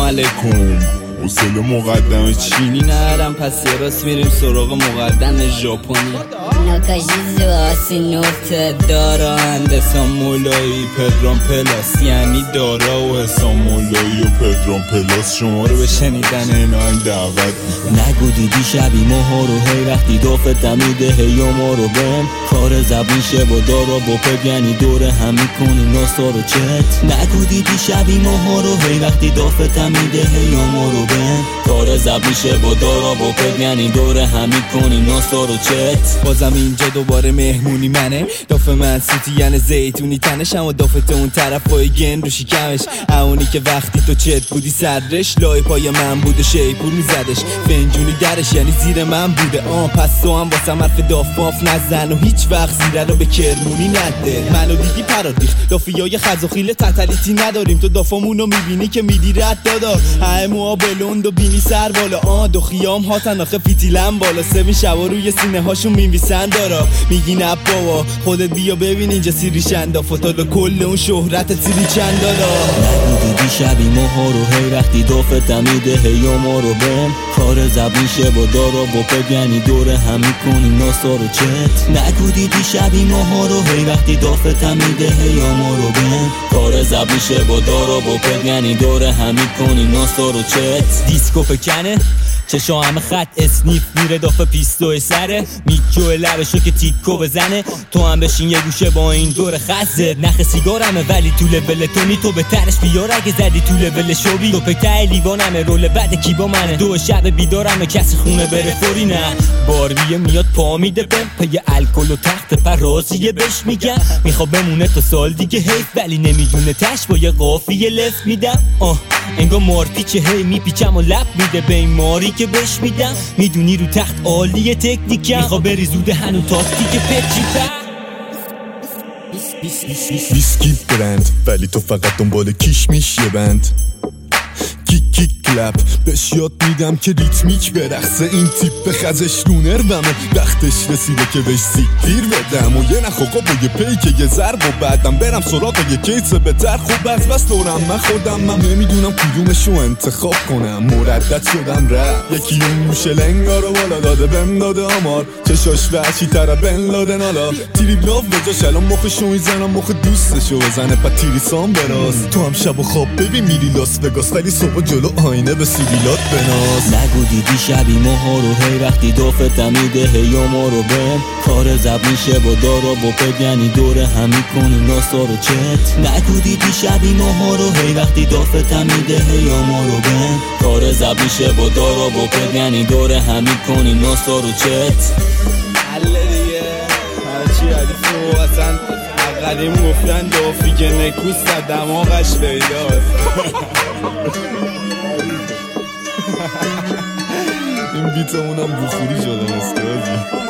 علیکم. حوصله مقدم چینی ندارم، پس یه راست میریم سراغ مقدم ژاپنی. ناکاژیزو آسی نوته دارا اندسان مولایی پدرام پلاس، یعنی دارا و حسام مولایی و پدرام پلاس شما رو به شنیدن این آهنگ دعوت میکنم. نگو دیدی شبی ماها رو، هی وقتی دافت میده هی ما رو بهم کار زبون شه با دارا با پد، یعنی دور هم میکنی ناسا رو چت. نگو دیدی شبی ماها رو، هی وقتی دافت میده هی ما رو بهم کار زبون شه با دارا با پد، یعنی دور هم میکنی ناسا رو چت. بازم اینجا دوباره مهمونی منه، داف من سوتی یعنی زیتونی تنش، اما دافت اون طرف های گن رو شکمش، اونی که وقتی تو چت بودی سرش لای پای من بود و شیپور میزدش، فنجونی درش یعنی زیر من بوده. پس تو هم واسم حرف دافاف نزن و هیچ وقت زیره رو به کرمونی نده. منو دیدی پرادیخ دافیای خزاخیل تتلیتی نداریم، تو دافامونو میبینی که میدی رد دادا، همه موها بلند و بینی سر بالا، دو خیام هاتن آخه فیتیلم بالا، سوین شبا روی سینه هاشون میویسن دارا، میگی نه بابا خودت بیا ببین اینجا سیری چندا، فتالا کل اون شهرت سیری چندا دا. نگو دیدی شبی ماها رو، هی وقتی دافت میده هی ما رو بهم کار زبون شه با دارا با پد، یعنی دور هم میکنی ناسا رو چت. نگو دیدی شبی ماها رو، هی وقتی دافت میده هی ما رو بهم کار زبون شه با دارا با پد، یعنی دور هم میکنی ناسا رو چت. دیسکو پکنه چشا همه خط اسنیف میره دافه پیستوی سره، میجوه لبشو که تیکو بزنه، تو هم بشین یه گوشه با این دور خزه. نخ سیگارمه ولی تو لول تونی، تو به ترش بیار اگه زدی تو لول شوبی، تو پکه لیوانمه رول بعد کی با منه، دو شب بیدارمه کسی خونه بره فوری نه. بارویه میاد پا میده بهم پی الکل و تخت پرازیه بهش میگم، میخواد بمونه تا سال دیگه حیف، ولی نمیدونه تش با یه قافیه لفت میدم. انگار مارپیچه هی میپیچم و لب میده به این ماری که بهش میدم، میدونی رو تخت عالیه تکنیکم، میخوا بری زوده هنو تاکتیک پچی ویسکی برند ولی تو فقط دنبال کیش میشی بند. کیک کلپ بهش یاد میدم که ریتمیک برقصه، این تیپ خزش رو نرومه، وقتش رسیده که بهش سیکتیر بدم و یه نخوقا با یه پیک یه ضرب و بعدم برم سراغ یه کیس بهتر. خوب از بس دورم من خودم من نمیدونم کدومشو انتخاب کنم، مردد شدم رفت یکی اون موشه لنگا رو بالا داده بهم داده آمار، چشاش وحشی تره بن لادن، حالا تیری بلاف بجاش الان مخشو میزنم مخ دوستشو بزنه پا تیری سام براز. تو هم شب و خواب ببین میری لاس وگاس ولی صبح جلو آینه به سیبیلات بناز. نگو دیدی شبی ماها رو، هی وقتی دافت میده هی ما رو بهم کار زبون شه با دارا با پد، یعنی دور هم میکنی ناسا رو چت. نگو دیدی شبی ماها رو، هی وقتی دافت میده هی ما رو بهم کار زبون شه با دارا با پد، یعنی دور هم میکنی ناسا رو چت. حله دیگه هرچی علیفو اصلا قدیم گفتن دافی که نکوست دماغش پیداست. این بیتمونم بخوری شده مسکازی.